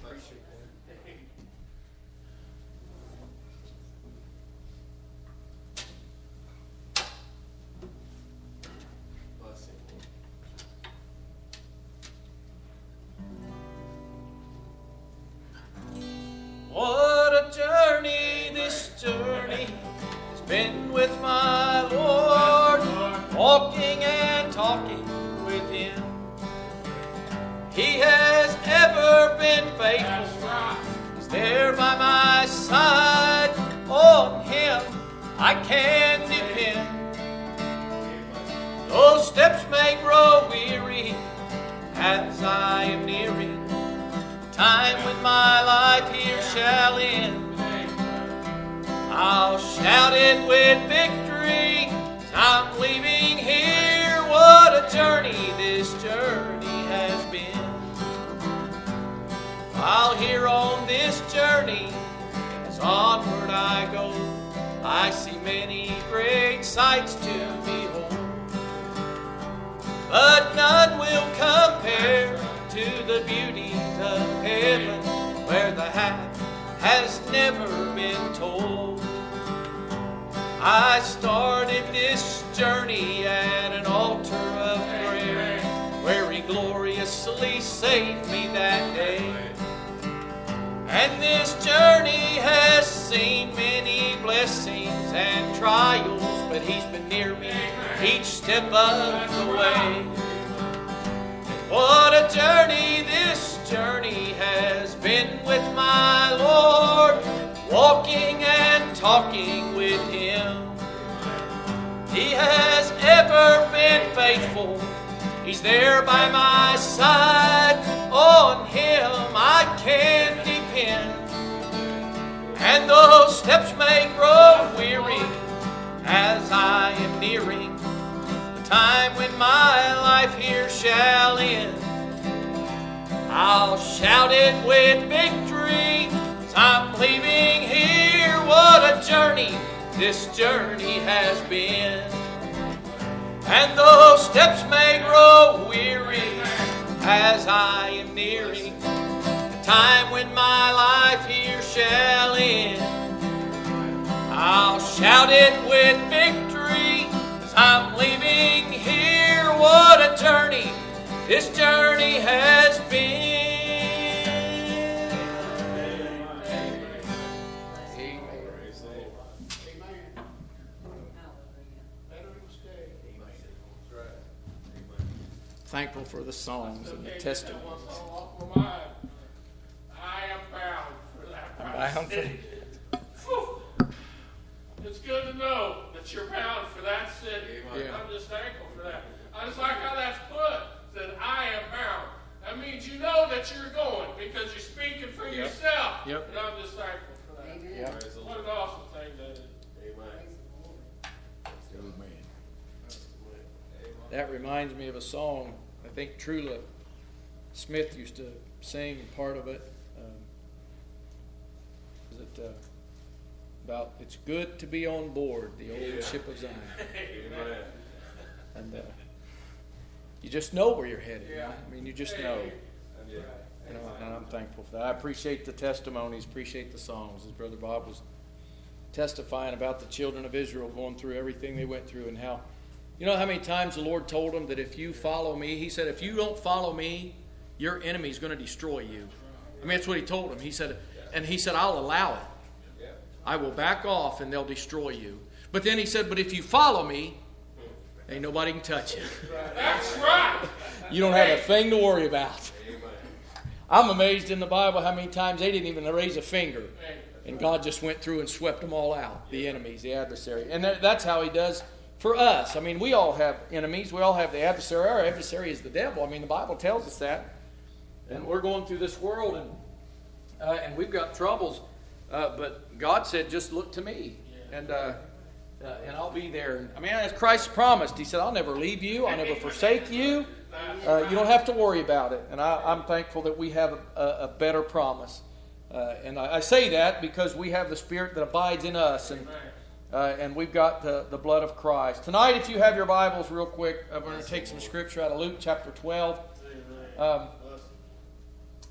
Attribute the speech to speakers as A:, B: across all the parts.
A: What a journey this journey has been with my Lord, walking and talking with Him. He has ever been faithful. He's there by my side. On Him I can depend. Those steps may grow weary as I am nearing time when my life here shall end. I'll shout it with victory as I'm leaving here. What a journey this journey has been. While here on this journey, as onward I go, I see many great sights to behold, but none will compare to the beauties of heaven, where the half has never been told. I started this journey at an altar of prayer, where He gloriously saved me that day. And this journey has seen many blessings and trials, but He's been near me each step of the way. What a journey this journey has been with my Lord, walking and talking with Him. He has ever been faithful. He's there by my side. On Him I can depend. And those steps may grow weary as I am nearing the time when my life here shall end. I'll shout it with victory as I'm leaving here. What a journey this journey has been. And those steps may grow weary as I am nearing the time when my life here shall end. I'll shout it with victory as I'm leaving here. What a journey this journey has been. Thankful for the songs and the testimonies.
B: I am bound for that.
A: I'm bound for
B: that. It's good to know that you're bound for that city.
A: Yeah.
B: I'm just thankful for that. I just like how that's put. That I am bound. That means you know that you're going because you're speaking for yourself.
A: Yep.
B: And I'm just thankful for that.
A: Yep.
B: What an awesome thing that is.
A: Amen. That reminds me of a song I think Trula Smith used to sing, part of it. Is it about it's good to be on board the old ship of Zion?
B: Amen.
A: And you just know where you're headed. Right? I mean, you just know. And I'm thankful for that. I appreciate the testimonies, appreciate the songs. As Brother Bob was testifying about the children of Israel going through everything they went through and how, you know how many times the Lord told them that if you follow me, He said, if you don't follow me, your enemy is going to destroy you. I mean, that's what He told them. He said, I'll allow it. I will back off and they'll destroy you. But then He said, but if you follow me, ain't nobody can touch you.
B: That's right.
A: You don't have a thing to worry about. I'm amazed in the Bible how many times they didn't even raise a finger. And God just went through and swept them all out. The enemies, the adversary. And that's how He does for us. I mean, we all have enemies. We all have the adversary. Our adversary is the devil. I mean, the Bible tells us that. And we're going through this world and we've got troubles. But God said, just look to me. And I'll be there. I mean, as Christ promised, He said, I'll never leave you. I'll never forsake you. You don't have to worry about it. And I'm thankful that we have a better promise. And I say that because we have the Spirit that abides in us. And we've got the blood of Christ. Tonight, if you have your Bibles real quick, we're going to take some scripture out of Luke chapter 12.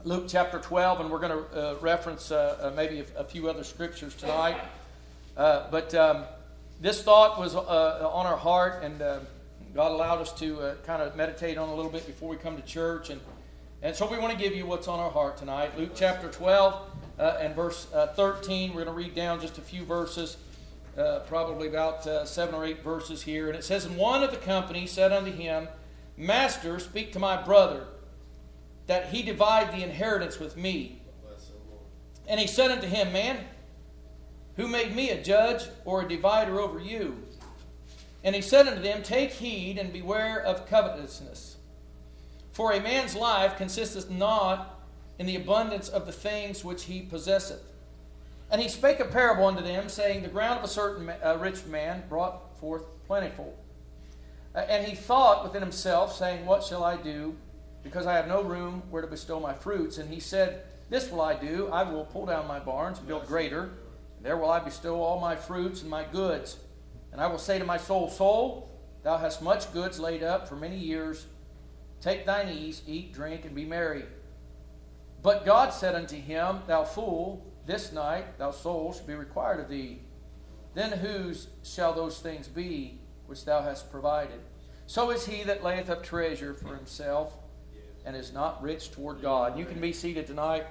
A: Luke chapter 12, and we're going to reference maybe a few other scriptures tonight. But this thought was on our heart, and God allowed us to kind of meditate on it a little bit before we come to church. And so we want to give you what's on our heart tonight. Luke chapter 12 and verse 13. We're going to read down just a few verses, probably about 7 or 8 verses here. And it says, "And one of the company said unto him, Master, speak to my brother, that he divide the inheritance with me. And he said unto him, Man, who made me a judge or a divider over you? And he said unto them, Take heed and beware of covetousness. For a man's life consisteth not in the abundance of the things which he possesseth. And he spake a parable unto them, saying, The ground of a certain rich man brought forth plentiful. And he thought within himself, saying, What shall I do, because I have no room where to bestow my fruits? And he said, This will I do, I will pull down my barns and build greater, and there will I bestow all my fruits and my goods. And I will say to my soul, Soul, thou hast much goods laid up for many years. Take thine ease, eat, drink, and be merry. But God said unto him, Thou fool, this night thy soul shall be required of thee. Then whose shall those things be which thou hast provided? So is he that layeth up treasure for himself, and is not rich toward God." You can be seated tonight.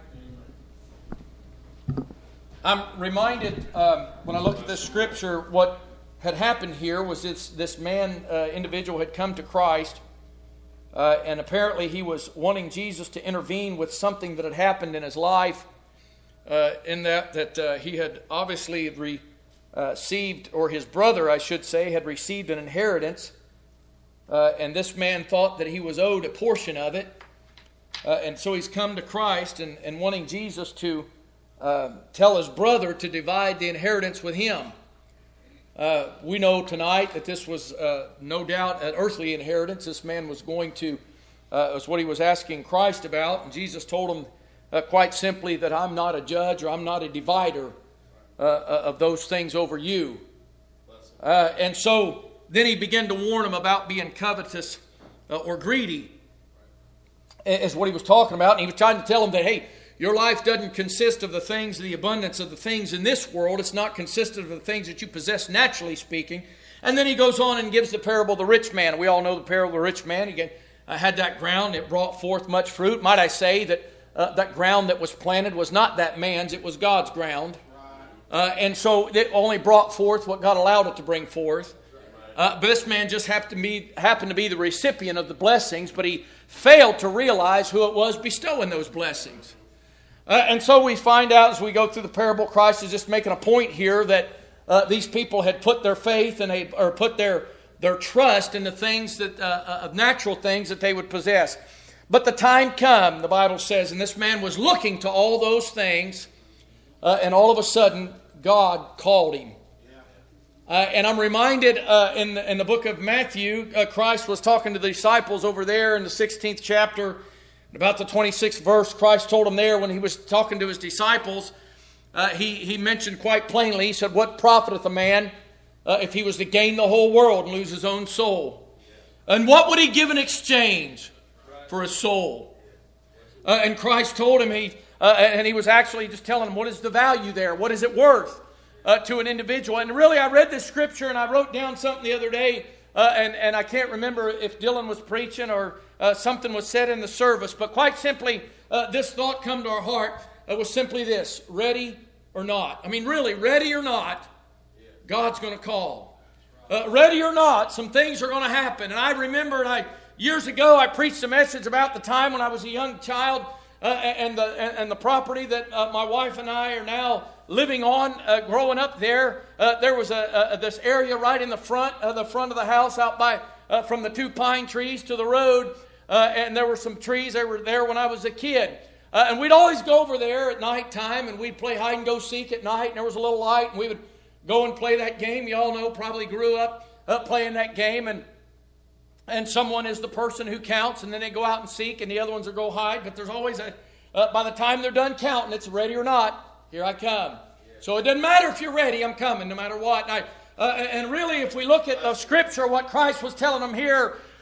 A: I'm reminded when I look at this scripture, what had happened here was this man, individual, had come to Christ, and apparently he was wanting Jesus to intervene with something that had happened in his life, in that he had obviously received, or his brother, I should say, had received an inheritance, and this man thought that he was owed a portion of it. And so he's come to Christ and wanting Jesus to tell his brother to divide the inheritance with him. We know tonight that this was no doubt an earthly inheritance. This man was going to, was what he was asking Christ about. And Jesus told him quite simply that I'm not a judge, or I'm not a divider of those things over you. And so then he began to warn him about being covetous or greedy, is what he was talking about. And he was trying to tell him that, hey, your life doesn't consist of the things, the abundance of the things in this world. It's not consistent of the things that you possess, naturally speaking. And then he goes on and gives the parable of the rich man. We all know the parable of the rich man. He had that ground. It brought forth much fruit. Might I say that that ground that was planted was not that man's. It was God's ground. And so it only brought forth what God allowed it to bring forth. But this man just happened to be the recipient of the blessings, but he failed to realize who it was bestowing those blessings. And so we find out as we go through the parable, Christ is just making a point here that these people had put their faith or put their trust in the things that of natural things that they would possess. But the time come, the Bible says, and this man was looking to all those things, and all of a sudden God called him. And I'm reminded in the book of Matthew, Christ was talking to the disciples over there in the 16th chapter. About the 26th verse, Christ told them there when he was talking to his disciples, he mentioned quite plainly, he said, What profiteth a man if he was to gain the whole world and lose his own soul? And what would he give in exchange for his soul? And Christ told him, and he was actually just telling him, what is the value there? What is it worth to an individual? And really, I read this scripture and I wrote down something the other day, and I can't remember if Dylan was preaching or something was said in the service, but quite simply, this thought come to our heart was simply this: ready or not. I mean, really, ready or not, God's going to call. Ready or not, some things are going to happen. And I remember, years ago, I preached a message about the time when I was a young child and the property that my wife and I are now living on. Growing up there, there was this area right in the front of the house, out by from the 2 pine trees to the road, and there were some trees that were there when I was a kid. And we'd always go over there at night time, and we'd play hide and go seek at night, and there was a little light, and we would go and play that game. You all know, probably grew up playing that game, and someone is the person who counts, and then they go out and seek, and the other ones will go hide. But there's always by the time they're done counting, it's ready or not, here I come. So it doesn't matter if you're ready, I'm coming no matter what. And really, if we look at the Scripture, what Christ was telling them here,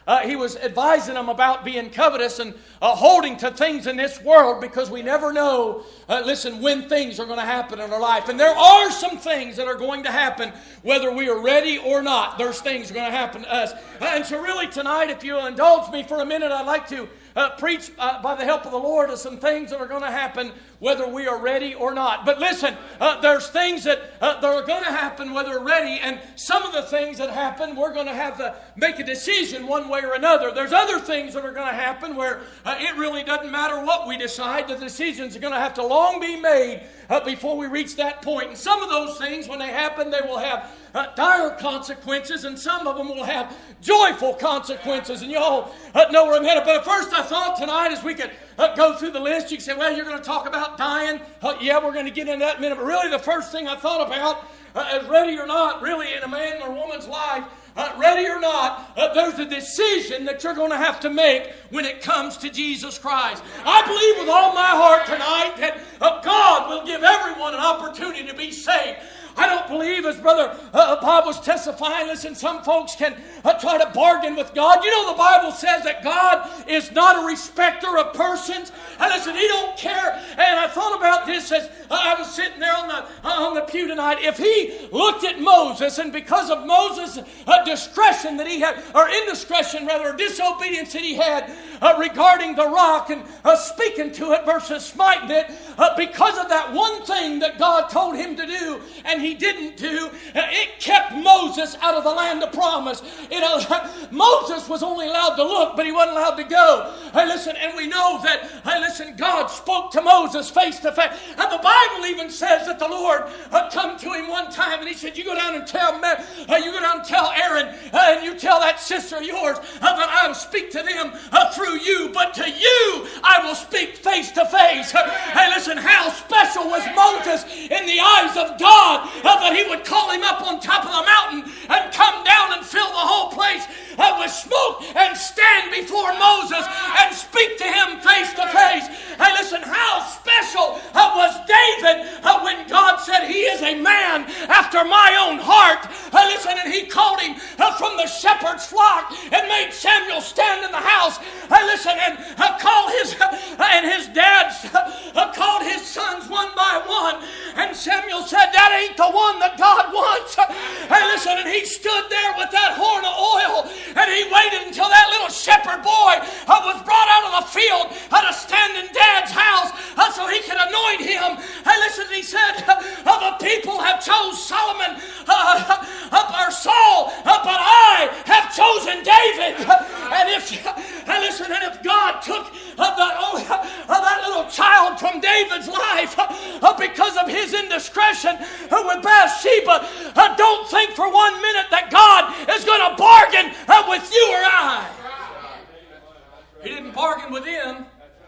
A: He was advising them about being covetous and holding to things in this world, because we never know, when things are going to happen in our life. And there are some things that are going to happen whether we are ready or not. There's things are going to happen to us. And so really tonight, if you'll indulge me for a minute, I'd like to preach by the help of the Lord of some things that are going to happen whether we are ready or not. But listen, there's things that are going to happen whether we're ready, and some of the things that happen, we're going to have to make a decision one way or another. There's other things that are going to happen where it really doesn't matter what we decide. The decisions are going to have to long be made before we reach that point. And some of those things, when they happen, they will have dire consequences, and some of them will have joyful consequences. And you all know where I'm headed. But at first I thought tonight, as we could go through the list, you can say, well, you're going to talk about dying. Yeah, we're going to get into that in a minute. But really the first thing I thought about, as ready or not, really in a man or woman's life, ready or not, there's a decision that you're going to have to make when it comes to Jesus Christ. I believe with all my heart tonight that God will give everyone an opportunity to be saved. I don't believe, as Brother Bob was testifying, listen, some folks can try to bargain with God. You know, the Bible says that God is not a respecter of persons. And listen, He don't care. And I thought about this as I was sitting there on the pew tonight. If He looked at Moses, and because of Moses' discretion that he had, or indiscretion rather, disobedience that he had regarding the rock and speaking to it versus smiting it, because of that one thing that God told him to do, and he didn't do, it kept Moses out of the land of promise. Moses was only allowed to look, but he wasn't allowed to go. Listen, and we know that, God spoke to Moses face to face. And the Bible even says that the Lord come to him one time, and He said, you go down and tell Aaron, and you tell that sister of yours that I will speak to them through you, but to you I will speak face to face. Hey, listen, how special was Moses in the eyes of God, that He would call him up on top of the mountain and come down and fill the whole place with smoke and stand before Moses and speak to him face to face. Hey, listen, how special was David when God said, he is a man after my own heart. Hey, listen, and He called him from the shepherd's flock and made Samuel stand in the house. Hey, listen, and his dad called his sons one by one, and Samuel said, that ain't the one that God wants. Hey, listen, and he stood there with that horn of oil, and he waited until that little shepherd boy was brought out of the field to stand in Dad's house so he could anoint him. Hey, listen, he said, the people have chose Solomon or Saul, but I have chosen David. And if God took that little child from David's life because of his indiscretion with Bathsheba, don't think for 1 minute that God is going to bargain with you or I. He didn't bargain with them.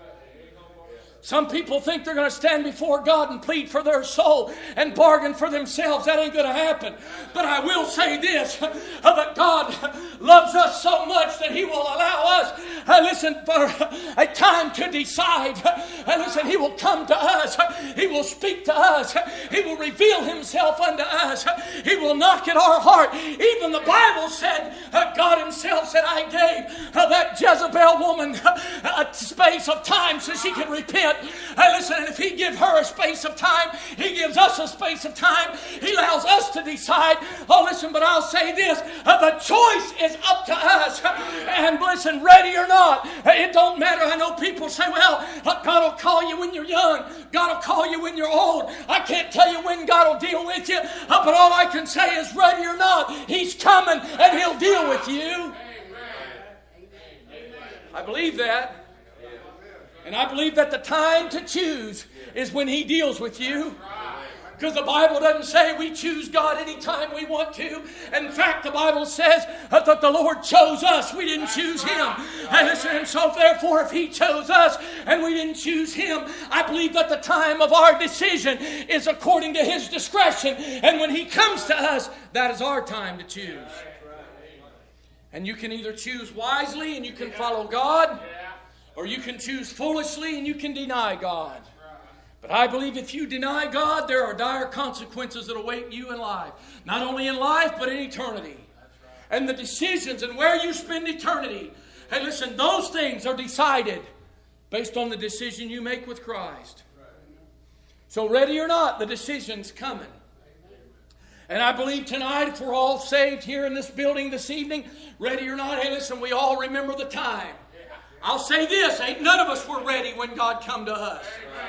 A: Some people think they're going to stand before God and plead for their soul and bargain for themselves. That ain't going to happen. But I will say this, that God loves us so much that He will allow us, for a time to decide. He will come to us. He will speak to us. He will reveal Himself unto us. He will knock at our heart. Even the Bible said, God Himself said, I gave that Jezebel woman a space of time so she could repent. And if He give her a space of time, He gives us a space of time. He allows us to decide. But I'll say this, the choice is up to us. And listen, ready or not, it don't matter. I know people say, well, God will call you when you're young. God will call you when you're old. I can't tell you when God will deal with you, but all I can say is ready or not, He's coming and He'll deal with you. I believe that. And I believe that the time to choose is when He deals with you. Because the Bible doesn't say we choose God anytime we want to. In fact, the Bible says that the Lord chose us. We didn't choose Him. And so therefore, if He chose us and we didn't choose Him, I believe that the time of our decision is according to His discretion. And when He comes to us, that is our time to choose. And you can either choose wisely and you can follow God, or you can choose foolishly and you can deny God. But I believe if you deny God, there are dire consequences that await you in life. Not only in life, but in eternity.
C: and the decisions and where you spend eternity. Hey, listen, those things are decided based on the decision you make with Christ. So ready or not, the decision's coming. And I believe tonight, if we're all saved here in this building this evening, ready or not, hey, listen, we all remember the time. I'll say this, ain't none of us were ready when God come to us.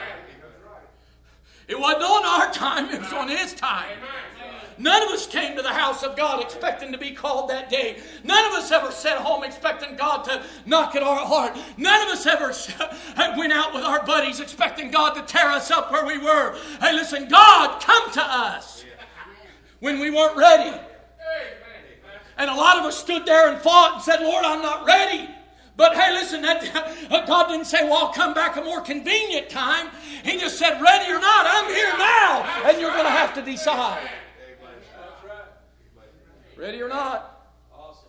C: It wasn't on our time, it was on His time. None of us came to the house of God expecting to be called that day. None of us ever sat home expecting God to knock at our heart. None of us ever went out with our buddies expecting God to tear us up where we were. Hey, listen, God come to us when we weren't ready. And a lot of us stood there and fought and said, Lord, I'm not ready. But hey, listen, God didn't say, well, I'll come back a more convenient time. He just said, ready or not, I'm here now. And you're going to have to decide. Ready or not. Awesome.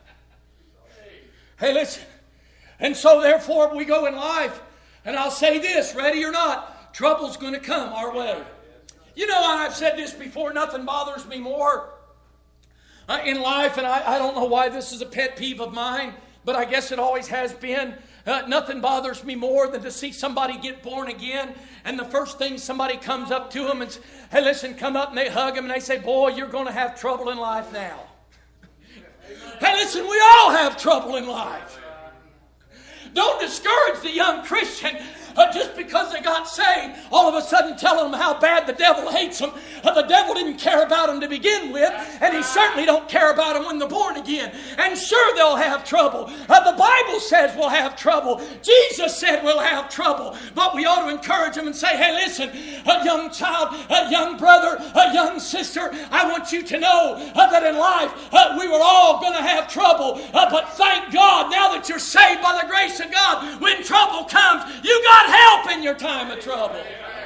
C: Hey, listen. And so therefore we go in life. And I'll say this, ready or not, trouble's going to come our way. You know, and I've said this before, nothing bothers me more in life. And I don't know why this is a pet peeve of mine, but I guess it always has been. Nothing bothers me more than to see somebody get born again, and the first thing somebody comes up to them and says, hey, listen, come up, and they hug them and they say, boy, you're going to have trouble in life now. Hey, listen, we all have trouble in life. Don't discourage the young Christian just because they got saved, all of a sudden telling them how bad the devil hates them. The devil didn't care about them to begin with, and he certainly don't care about them when they're born again. And sure, they'll have trouble. The Bible says we'll have trouble. Jesus said we'll have trouble. But we ought to encourage them and say, hey, listen, a young child, a young brother, a young sister, I want you to know that in life we were all going to have trouble. But thank God, now that you're saved by the grace of God, when trouble comes, you got help in your time of trouble.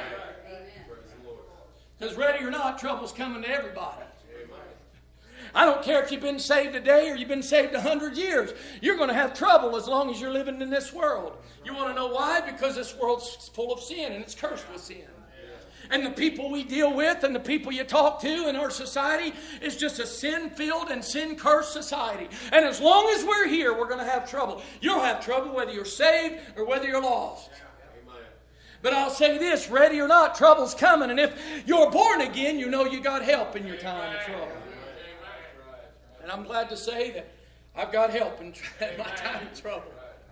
C: Because ready or not, trouble's coming to everybody. I don't care if you've been saved today or you've been saved 100 years. You're going to have trouble as long as you're living in this world. You want to know why? Because this world's full of sin and it's cursed with sin. And the people we deal with and the people you talk to in our society is just a sin-filled and sin-cursed society. And as long as we're here, we're going to have trouble. You'll have trouble whether you're saved or whether you're lost. But I'll say this, ready or not, trouble's coming. And if you're born again, you know you got help in your time of trouble. And I'm glad to say that I've got help in my time of trouble.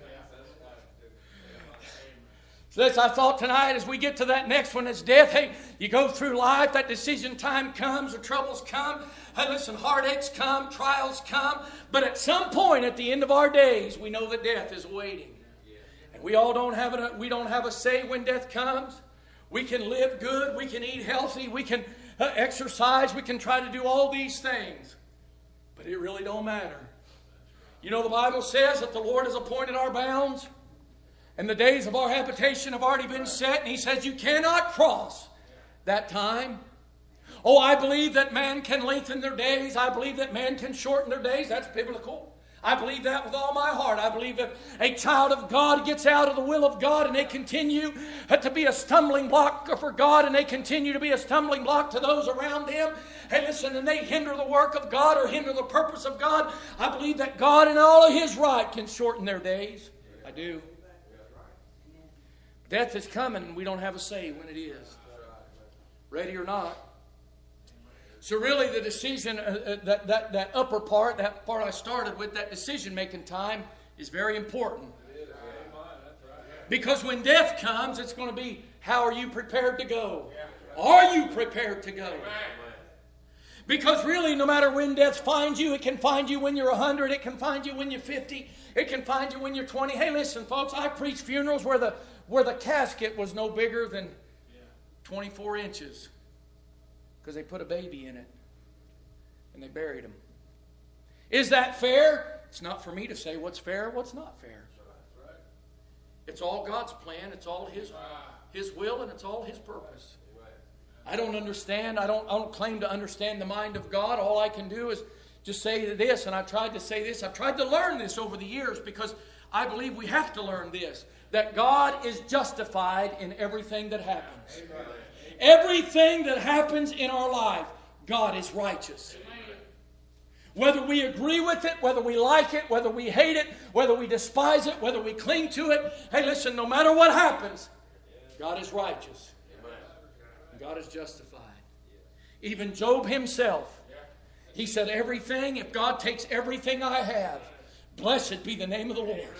C: So I thought tonight as we get to that next one, it's death. Hey, you go through life, that decision time comes, the troubles come. Hey, listen, heartaches come, trials come. But at some point at the end of our days, we know that death is waiting. We all don't have a say when death comes. We can live good. We can eat healthy. We can exercise. We can try to do all these things. But it really don't matter. You know, the Bible says that the Lord has appointed our bounds. And the days of our habitation have already been set. And He says you cannot cross that time. Oh, I believe that man can lengthen their days. I believe that man can shorten their days. That's biblical. I believe that with all my heart. I believe if a child of God gets out of the will of God and they continue to be a stumbling block for God and they continue to be a stumbling block to those around them, hey, listen, and they hinder the work of God or hinder the purpose of God, I believe that God in all of His right can shorten their days. I do. Death is coming and we don't have a say when it is. Ready or not. So really the decision, that upper part, that part I started with, that decision-making time is very important. Because when death comes, it's going to be, how are you prepared to go? Are you prepared to go? Because really, no matter when death finds you, it can find you when you're 100, it can find you when you're 50, it can find you when you're 20. Hey, listen, folks, I preach funerals where the casket was no bigger than 24 inches. Because they put a baby in it. And they buried him. Is that fair? It's not for me to say what's fair, what's not fair. It's all God's plan. It's all His will, and it's all His purpose. I don't understand. I don't claim to understand the mind of God. All I can do is just say this, and I've tried to say this. I've tried to learn this over the years because I believe we have to learn this. That God is justified in everything that happens. Amen. Everything that happens in our life, God is righteous. Whether we agree with it, whether we like it, whether we hate it, whether we despise it, whether we cling to it. Hey, listen, no matter what happens, God is righteous. God is justified. Even Job himself, he said, everything, if God takes everything I have, blessed be the name of the Lord.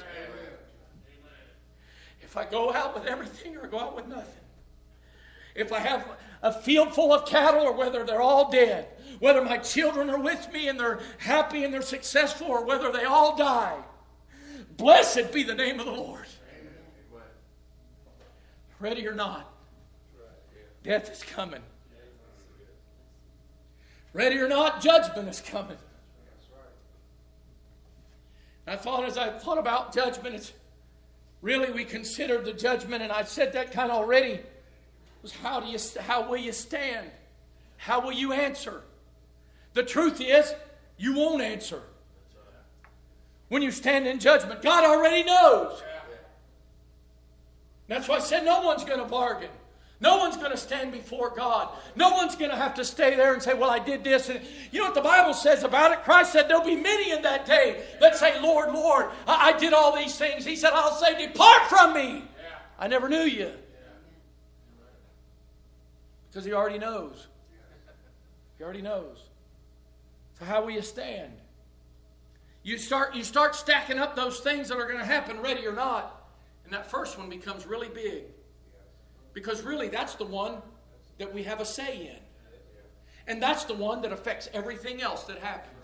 C: If I go out with everything or go out with nothing. If I have a field full of cattle or whether they're all dead. Whether my children are with me and they're happy and they're successful or whether they all die. Blessed be the name of the Lord. Ready or not, death is coming. Ready or not, judgment is coming. As I thought about judgment, it's really we considered the judgment, and I said that kind of already, was how will you stand? How will you answer? The truth is, you won't answer. When you stand in judgment, God already knows. That's why I said no one's going to bargain. No one's going to stand before God. No one's going to have to stay there and say, well, I did this. And you know what the Bible says about it? Christ said there'll be many in that day that say, Lord, Lord, I did all these things. He said, I'll say, depart from me. I never knew you. Because he already knows. He already knows. So how will you stand? You start stacking up those things that are going to happen, ready or not. And that first one becomes really big. Because really, that's the one that we have a say in. And that's the one that affects everything else that happens.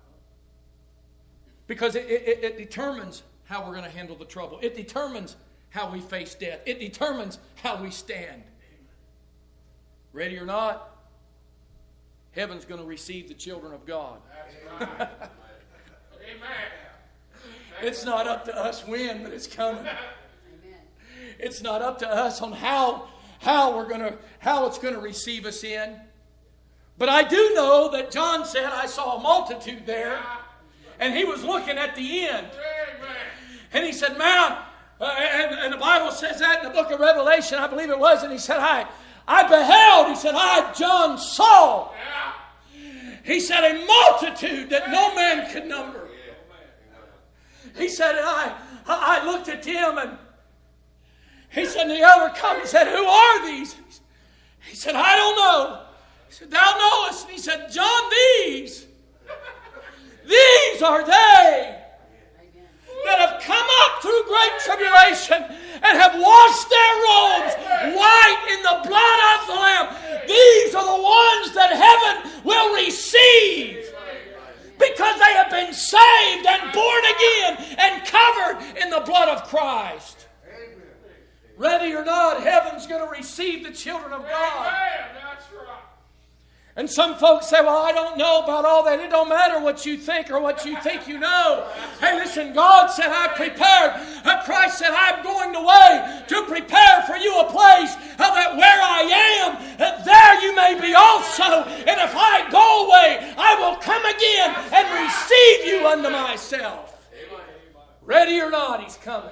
C: Because it determines how we're going to handle the trouble. It determines how we face death. It determines how we stand. Ready or not, heaven's going to receive the children of God.
B: That's right. Amen.
C: It's not up to us when, but it's coming. It's not up to us on how it's going to receive us in. But I do know that John said, I saw a multitude there, and he was looking at the end. And he said, man, and the Bible says that in the book of Revelation, I believe it was, and he said, I beheld, he said, John saw. He said, a multitude that no man could number. He said, I looked at him, and he said, and the other come and said, who are these? He said, I don't know. He said, thou knowest. And he said, John, these are they that have come up through great tribulation and have washed their robes white in the blood of the Lamb. These are the ones that heaven will receive because they have been saved and born again and covered in the blood of Christ. Ready or not, heaven's going to receive the children of God.
B: That's right.
C: And some folks say, well, I don't know about all that. It don't matter what you think or what you think you know. Hey, listen, God said, I prepared. Christ said, I'm going away to prepare for you a place that where I am, there you may be also. And if I go away, I will come again and receive you unto myself. Ready or not, he's coming.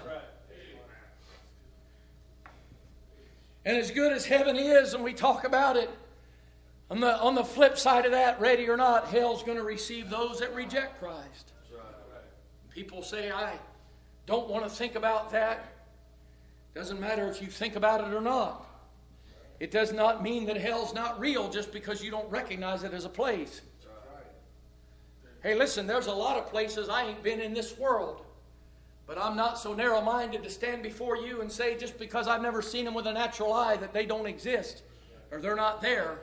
C: And as good as heaven is, and we talk about it, on the flip side of that, ready or not, hell's going to receive those that reject Christ. People say, I don't want to think about that. Doesn't matter if you think about it or not. It does not mean that hell's not real just because you don't recognize it as a place. Hey, listen, there's a lot of places I ain't been in this world. But I'm not so narrow-minded to stand before you and say just because I've never seen them with a natural eye that they don't exist or they're not there.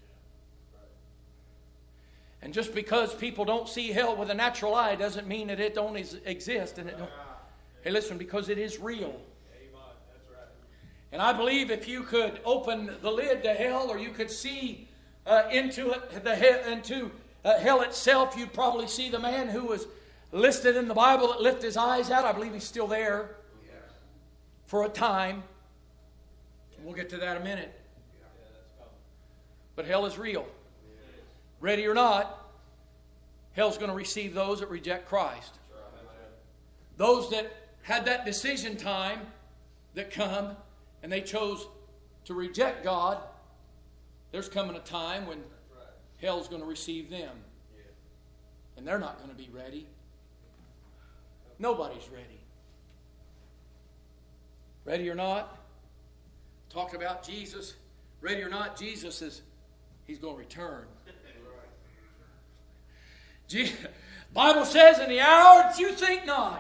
C: And just because people don't see hell with a natural eye doesn't mean that it don't exist. And it don't. Hey, listen, because it is real. And I believe if you could open the lid to hell or you could see into hell itself, you'd probably see the man who was listed in the Bible that lifted his eyes out. I believe he's still there for a time. We'll get to that in a minute. But hell is real. Ready or not, hell's going to receive those that reject Christ. Those that had that decision time that come and they chose to reject God, there's coming a time when hell's going to receive them. And they're not going to be ready. Nobody's ready. Ready or not? Talk about Jesus. Ready or not, Jesus He's going to return. Bible says, in the hour that you think not.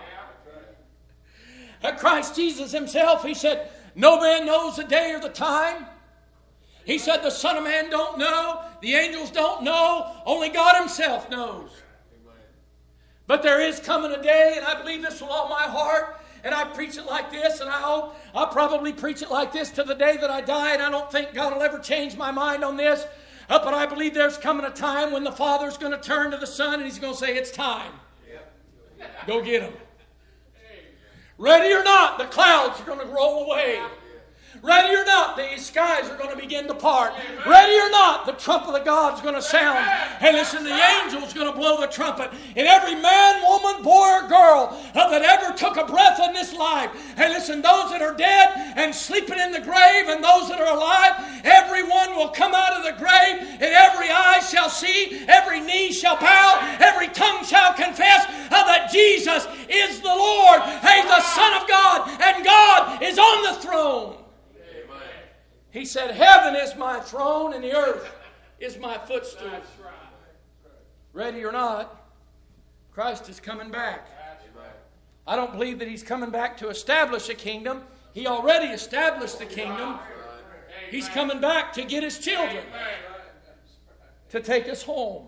C: Christ Jesus Himself, He said, no man knows the day or the time. He said, the Son of Man don't know. The angels don't know. Only God Himself knows. But there is coming a day, and I believe this with all my heart, and I preach it like this, and I hope I'll probably preach it like this to the day that I die, and I don't think God will ever change my mind on this. But I believe there's coming a time when the Father's going to turn to the Son, and He's going to say, it's time. Go get Him. Ready or not, the clouds are going to roll away. Ready or not, the skies are going to begin to part. Ready or not, the trumpet of God's going to sound. Hey, listen, the angel's going to blow the trumpet. And every man, woman, boy, or girl that ever took a breath in this life, hey, listen, those that are dead and sleeping in the grave and those that are alive, everyone will come out of the grave, and every eye shall see, every knee shall bow, every tongue shall confess that Jesus is the Lord. Hey, the Son of God, and God is on the throne. He said, heaven is my throne and the earth is my footstool. Ready or not, Christ is coming back. I don't believe that He's coming back to establish a kingdom. He already established the kingdom. He's coming back to get His children, to take us home.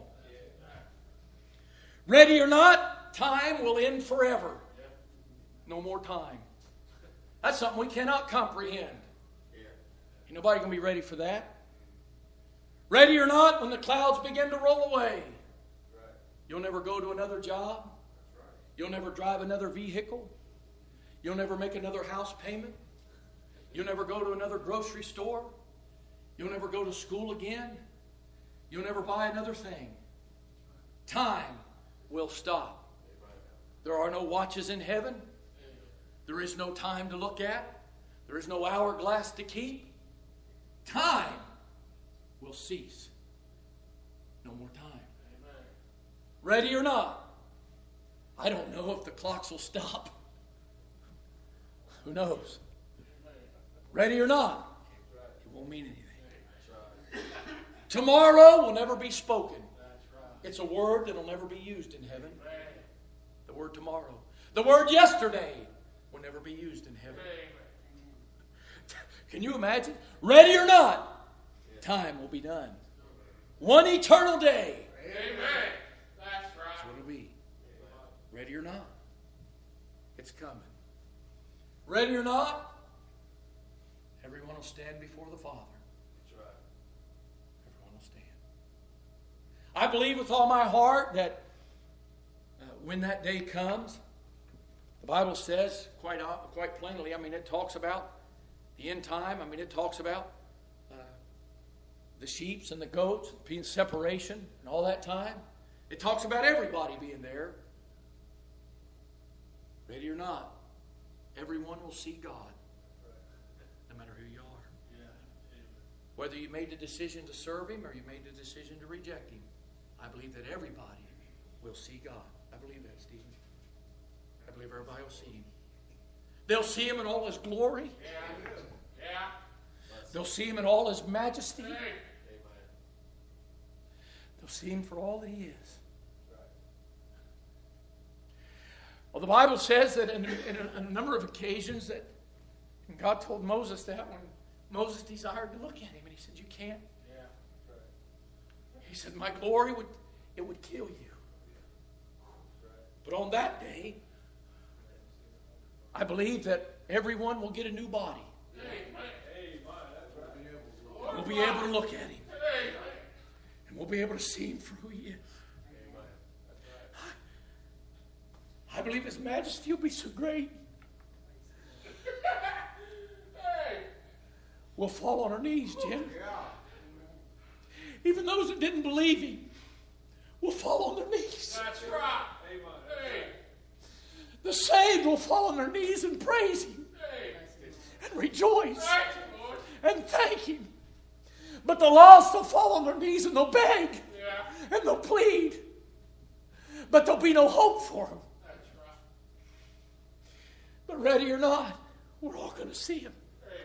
C: Ready or not, time will end forever. No more time. That's something we cannot comprehend. Ain't nobody going to be ready for that. Ready or not, when the clouds begin to roll away, you'll never go to another job. You'll never drive another vehicle. You'll never make another house payment. You'll never go to another grocery store. You'll never go to school again. You'll never buy another thing. Time will stop. There are no watches in heaven. There is no time to look at. There is no hourglass to keep. Time will cease. No more time. Amen. Ready or not? I don't know if the clocks will stop. Who knows? Ready or not? It won't mean anything. Tomorrow will never be spoken. It's a word that will never be used in heaven. The word tomorrow. The word yesterday will never be used in heaven. Can you imagine? Ready or not, time will be done. One eternal day.
B: Amen. That's right.
C: That's what it'll be. Ready or not, it's coming. Ready or not, everyone will stand before the Father. That's right. Everyone will stand. I believe with all my heart that when that day comes, the Bible says quite plainly, it talks about the end time. It talks about the sheep and the goats, being separation and all that time. It talks about everybody being there. Ready or not, everyone will see God, no matter who you are. Whether you made the decision to serve Him or you made the decision to reject Him, I believe that everybody will see God. I believe that, Stephen. I believe everybody will see Him. They'll see Him in all His glory.
B: Yeah.
C: They'll see Him in all His majesty. They'll see Him for all that He is. Well, the Bible says that in a number of occasions that God told Moses that when Moses desired to look at Him, and He said, "You can't." He said, "My glory would kill you." But on that day, I believe that everyone will get a new body. We'll be able to look at Him. And we'll be able to see Him for who He is. I believe His majesty will be so great. We'll fall on our knees, Jim. Even those that didn't believe Him will fall on their knees.
B: That's right.
C: The saved will fall on their knees and praise Him and rejoice and thank Him. But the lost will fall on their knees and they'll beg and they'll plead. but there'll be no hope for them.
B: That's right.
C: But ready or not, we're all going to see him.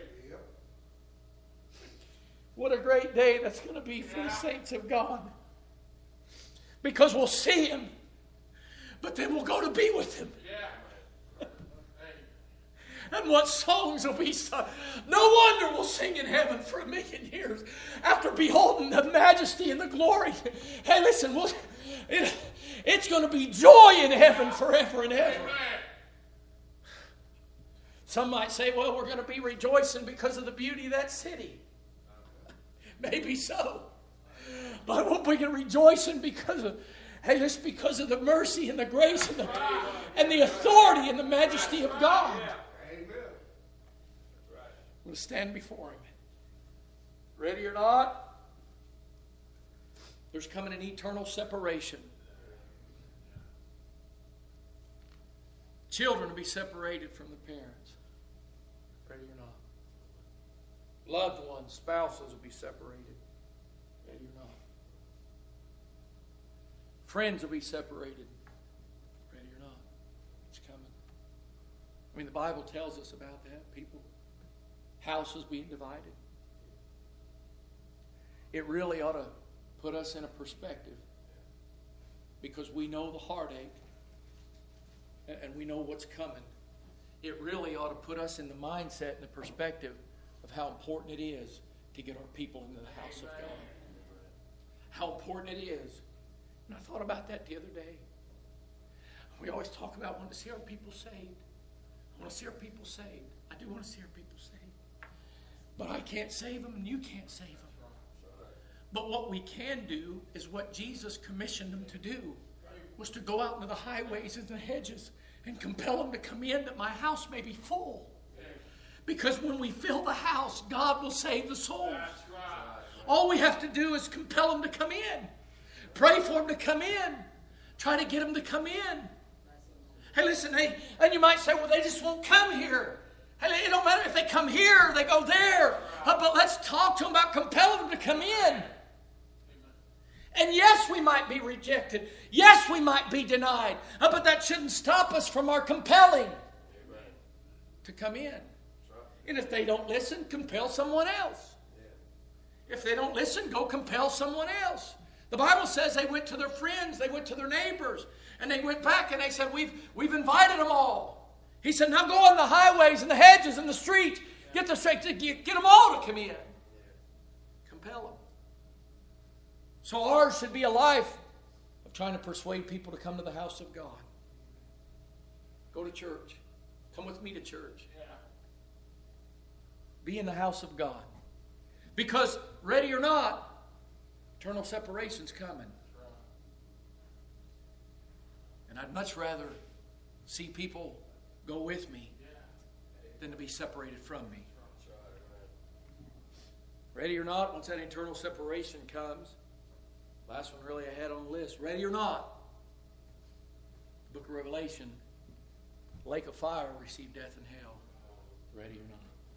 C: What a great day that's going to be for the saints of God. Because we'll see him, but then we'll go to be with him.
B: Yeah.
C: And what songs will be sung. No wonder we'll sing in heaven for 1,000,000 years after beholding the majesty and the glory. Hey, listen, it's going to be joy in heaven forever and ever.
B: Amen.
C: Some might say, well, we're going to be rejoicing because of the beauty of that city. Maybe so. But we'll be rejoicing because of the mercy and the grace and the authority and the majesty of God. We'll stand before him. Ready or not, there's coming an eternal separation. Children will be separated from the parents. Ready or not. Loved ones, spouses will be separated. Ready or not. Friends will be separated. Ready or not. It's coming. I mean, the Bible tells us about that. People, houses being divided. It really ought to put us in a perspective, because we know the heartache and we know what's coming. It really ought to put us in the mindset and the perspective of how important it is to get our people into the house of God. How important it is. And I thought about that the other day. We always talk about wanting to see our people saved. I want to see our people saved. I do want to see our people saved. But I can't save them and you can't save them. But what we can do is what Jesus commissioned them to do, was to go out into the highways and the hedges and compel them to come in, that my house may be full. Because when we fill the house, God will save the souls. All we have to do is compel them to come in. Pray for them to come in. Try to get them to come in. Hey, listen, and you might say, well, they just won't come here. Hey, it don't matter if they come here or they go there. But let's talk to them about compelling them to come in. And yes, we might be rejected. Yes, we might be denied. But that shouldn't stop us from our compelling to come in. And if they don't listen, compel someone else. If they don't listen, go compel someone else. The Bible says they went to their friends, they went to their neighbors, and they went back and they said, we've invited them all. He said, now go on the highways and the hedges and the streets. Get them all to come in. Compel them. So ours should be a life of trying to persuade people to come to the house of God. Go to church. Come with me to church. Be in the house of God. Because, ready or not, eternal separation's coming. And I'd much rather see people go with me than to be separated from me. Ready or not, once that eternal separation comes, last one really I had on the list. Ready or not, the book of Revelation, lake of fire will receive death and hell. Ready or not.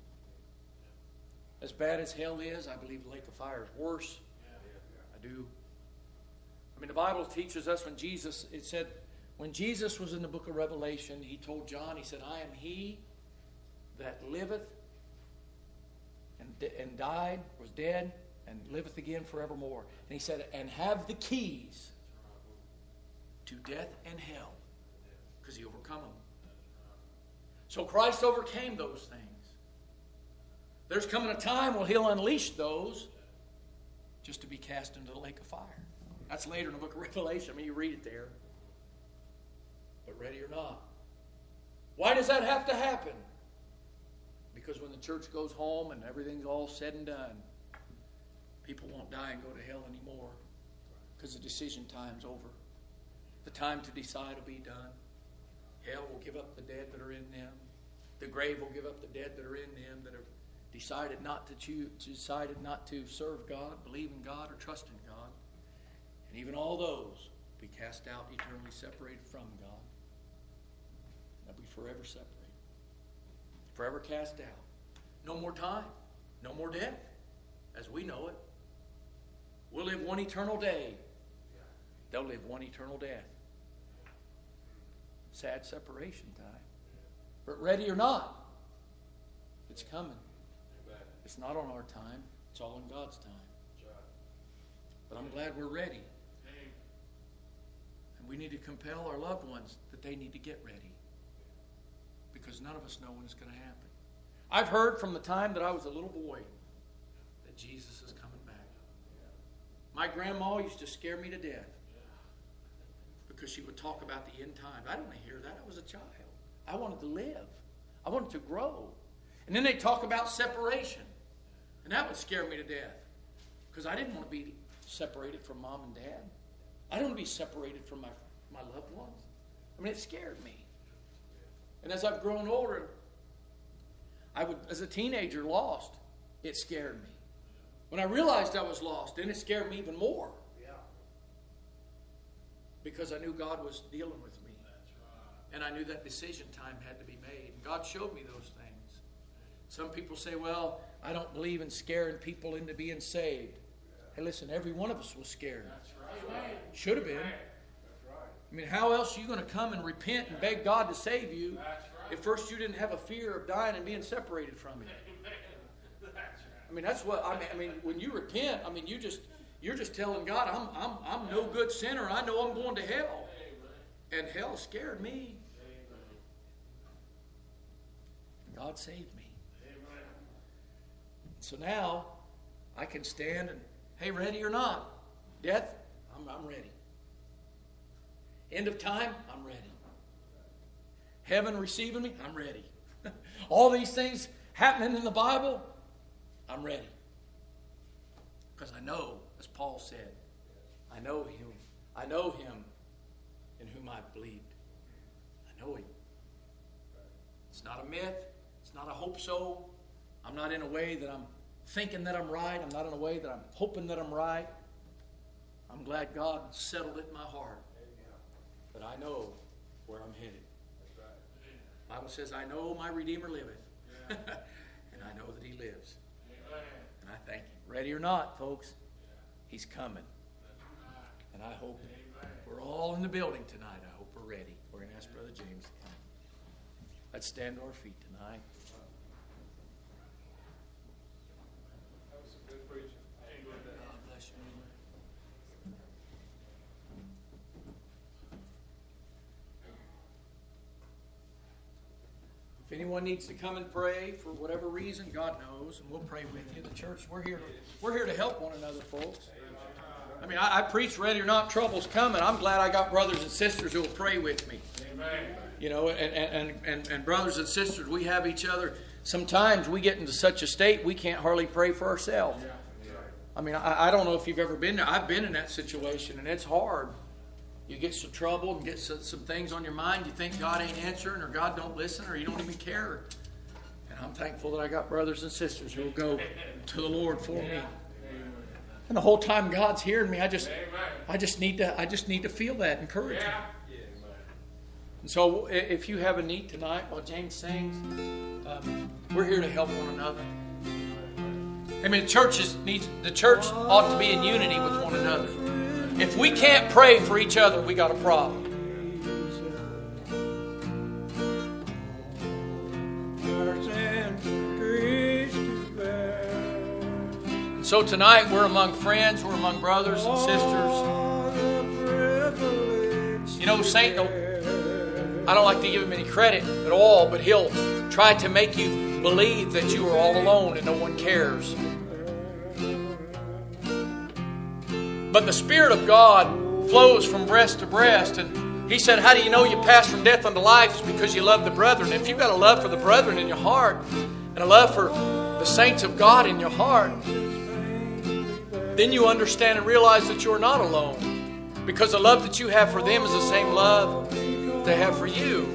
C: As bad as hell is, I believe the lake of fire is worse. I do. I mean, the Bible teaches us when Jesus was in the book of Revelation, he told John, he said, I am he that liveth and died, was dead, and liveth again forevermore. And he said, and have the keys to death and hell, because he overcome them. So Christ overcame those things. There's coming a time when he'll unleash those just to be cast into the lake of fire. That's later in the book of Revelation. I mean, you read it there. But ready or not. Why does that have to happen? Because when the church goes home and everything's all said and done, people won't die and go to hell anymore, because the decision time's over. The time to decide will be done. Hell will give up the dead that are in them. The grave will give up the dead that are in them, that have decided not to serve God, believe in God, or trust in God. And even all those will be cast out, eternally separated from God. They'll be forever separated. Forever cast out. No more time. No more death, as we know it. We'll live one eternal day. They'll live one eternal death. Sad separation time. But ready or not, it's coming. It's not on our time. It's all in God's time. But I'm glad we're ready. And we need to compel our loved ones that they need to get ready. Because none of us know when it's going to happen. I've heard from the time that I was a little boy that Jesus is coming back. My grandma used to scare me to death because she would talk about the end times. I didn't want to hear that. I was a child. I wanted to live. I wanted to grow. And then they talk about separation. And that would scare me to death because I didn't want to be separated from mom and dad. I didn't want to be separated from my loved ones. I mean, it scared me. And as I've grown older, I would, as a teenager, lost. It scared me. When I realized I was lost, then it scared me even more. Because I knew God was dealing with me. And I knew that decision time had to be made. And God showed me those things. Some people say, well, I don't believe in scaring people into being saved. Hey, listen, every one of us was scared. Should have been. I mean, how else are you going to come and repent and beg God to save you if first you didn't have a fear of dying and being separated from Him? I mean, that's what I mean. When you repent, I mean, you're just telling God, I'm no good sinner. I know I'm going to hell, and hell scared me. God saved me. So now I can stand and, hey, ready or not, death, I'm ready. End of time, I'm ready. Heaven receiving me, I'm ready. All these things happening in the Bible, I'm ready. Because I know, as Paul said, I know Him. I know Him in whom I've believed. I know Him. It's not a myth. It's not a hope so. I'm not in a way that I'm thinking that I'm right. I'm not in a way that I'm hoping that I'm right. I'm glad God settled it in my heart. But I know where I'm headed. The Bible says, I know my Redeemer liveth. And I know that He lives. And I thank Him. Ready or not, folks, He's coming. And I hope we're all in the building tonight. I hope we're ready. We're going to ask Brother James to come. Let's stand to our feet tonight.
B: That was some good preaching.
C: God bless you. If anyone needs to come and pray for whatever reason, God knows, and we'll pray with you. The church, we're here to help one another, folks. I mean, I preach ready or not, trouble's coming. I'm glad I got brothers and sisters who will pray with me.
B: Amen.
C: You know, and brothers and sisters, we have each other. Sometimes we get into such a state we can't hardly pray for ourselves. I mean, I don't know if you've ever been there. I've been in that situation, and it's hard. You get some trouble and get some things on your mind. You think God ain't answering, or God don't listen, or you don't even care. And I'm thankful that I got brothers and sisters who will go to the Lord for me. And the whole time God's hearing me, I just need to feel that encouragement. And so, if you have a need tonight while James sings, we're here to help one another. I mean, the church ought to be in unity with one another. If we can't pray for each other, we got a problem. And so tonight we're among friends, we're among brothers and sisters. You know, Satan, I don't like to give him any credit at all, but he'll try to make you believe that you are all alone and no one cares. But the Spirit of God flows from breast to breast. And He said, how do you know you pass from death unto life? It's because you love the brethren. If you've got a love for the brethren in your heart and a love for the saints of God in your heart, then you understand and realize that you're not alone. Because the love that you have for them is the same love they have for you.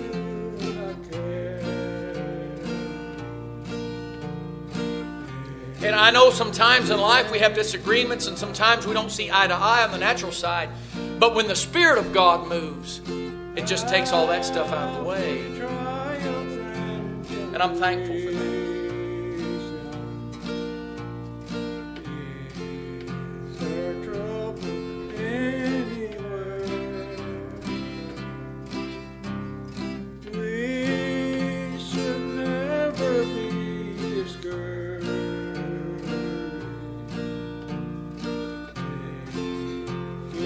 C: And I know sometimes in life we have disagreements, and sometimes we don't see eye to eye on the natural side. But when the Spirit of God moves, it just takes all that stuff out of the way. And I'm thankful for that.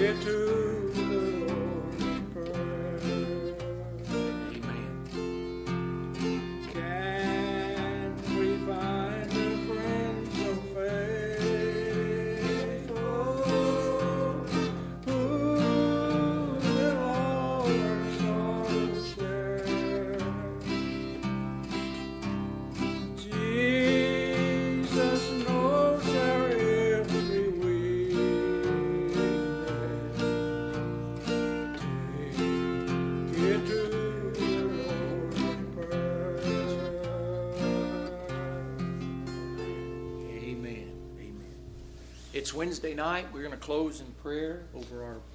D: get to the Lord in prayer.
C: Amen.
D: Can we find a friend so faithful who will all our sorrows share? Jesus knows our every weakness. Get to the Lord in prayer.
C: Amen. Amen. It's Wednesday night. We're going to close in prayer over our